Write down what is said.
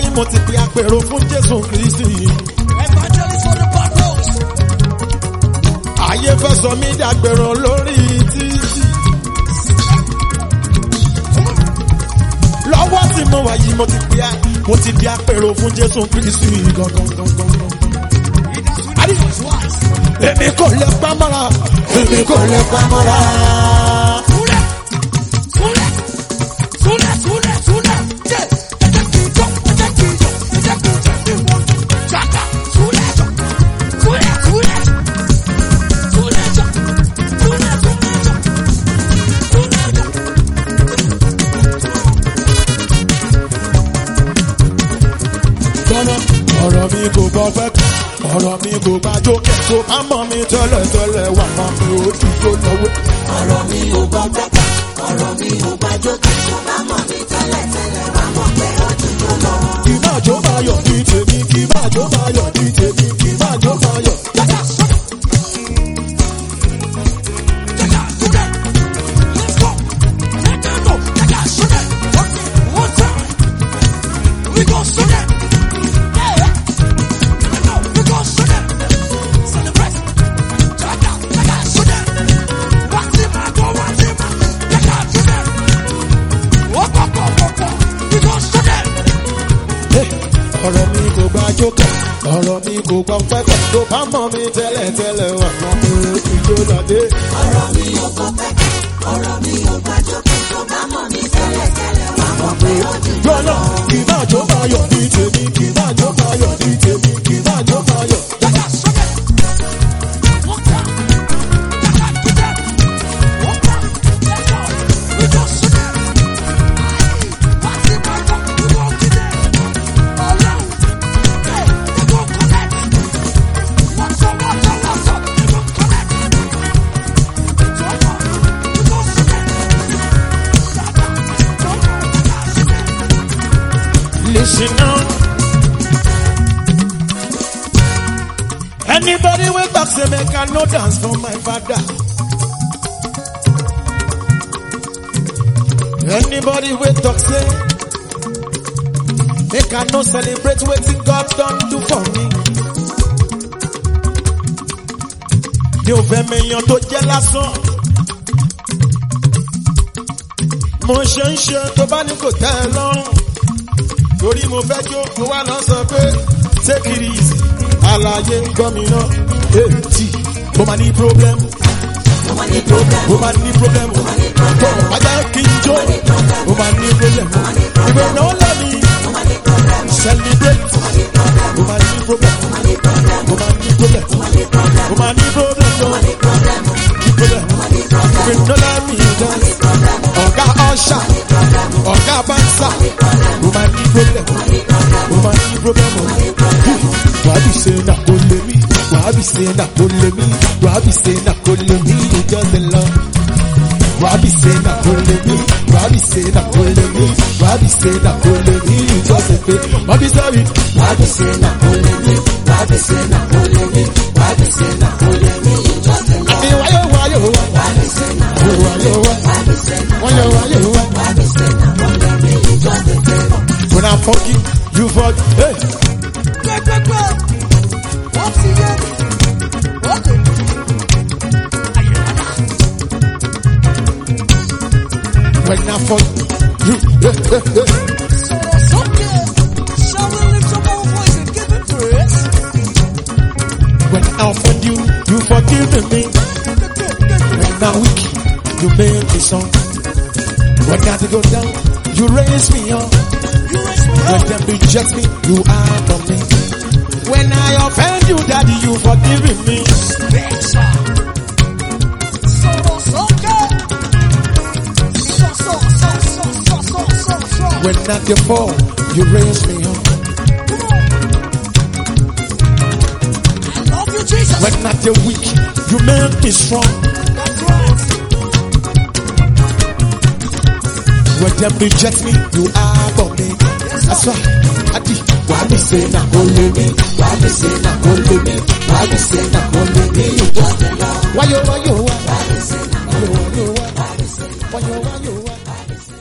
mo ti fi àpèrò fún Jésù Kristi. Evangelist for the bad roads. Ayé fẹ́ sọ mí dàgbèrò lórí títì. Lọ́wọ́ tí mo wà yìí mo ti di àpèrò fún Jésù Kristi gangan. Èmi kò lè pamọ́ra. Èmi kò lè pamọ́ra. Ọ̀rọ̀ mi kò gbọ́ fẹ́ kọ́, ọ̀rọ̀ mi kò bá jókè tó bá mọ̀ mi tẹ́lẹ̀ wà mọ́ mi ó ti tó lọ́wọ́. Ọ̀rọ̀ mi ò gbọ́ gbọ́gbà, ọ̀rọ̀ mi ò bá jókè tó bá mọ̀ mi tẹ́lẹ̀ wà mọ̀ pé ó ti tó lọ́wọ́. Kì máa jó máa yọ̀ ní tèmi, kì máa jó máa yọ̀ ní tèmi, kì máa jó máa yọ̀. Ọ̀rọ̀ mi kò gbà jókè, ọ̀rọ̀ mi kò gbà pẹ́pẹ́ tó bá mọ̀ mi tẹ́lẹ̀ wà mọ́ mi ó ti tó lọ́dẹ. Ọ̀rọ̀ mi ò gbọ́ pẹ́pẹ́, ọ̀rọ̀ mi ò gbà jókè tó bá mọ̀ mi tẹ́lẹ̀ wà mọ̀ pé ó ti tó Jọ́nà kì máa jó máa yọ̀ ní tèmi, kì máa jó máa yọ̀ ní tèmi, kì máa jó máa yọ̀. Listen now. Anybody wake up say make I no dance for my father. Anybody wake up say make I no celebrate wetin God done do for me. Mi ò fẹ́ mèèyàn tó jẹ́ lásán. Mo ṣe ń ṣe tó bá ní kò tẹ́ ẹ lọ́rùn. Torí mo fẹ́ jó, mo wá lọ sọ pé take it easy, àlàyé ń gbọ́ mi náà. Ètì, mo máa ní problem. Mo máa ní problem. Tó o bá jẹ́ kí n jó, mo máa ní problem. Ìwé náà lọ mi, celebrate. Mo máa ní problem. Mo máa ní problem. Mo máa ní problem. Ìwé náà lọ mi dance. Ọ̀gá ọ̀ṣà, ọ̀gá bánsà. Mo máa ní problem. Wàá ṣe na kò lè mí. Wàá ṣe na kò lè mí. Wàá ṣe na kò lè mí. Just in love. Wàá ṣe na kò lè mí. Wàá ṣe na kò lè mí. Wàá ṣe na kò lè mí. Just in faith. Wàá bí sọ́rí. Wàá ṣe na kò lè mí. Wàá ṣe na kò lè mí. Wàá ṣe na kò lè mí. Just in love. Àbí wáyé wáyé wá. Wàá ṣe na kò lè mí. Wàá ṣe na kò lè mí. Wàá ṣe na kò lè mí. Just in faith. When I forgive, you forgive. Hey. What's he doing? Okay. When I forgive, you. So that's okay. Shall we lift up our voice and give him praise? When I offend you, you forgive me. When I'm weak, you make me strong. When I go down, you raise me up. When them reject me, you are for me. When I offend you, Daddy, you forgive me. So that's okay. So. When I fall, you raise me up. I love you, Jesus. When I weak, you make me strong. That's right. When them reject me, you are for me. That's why Adi, why me say na only me? Why me say na only me? Why me say na only me? You just love. Why you? Why me say na only me? Why me say na only me?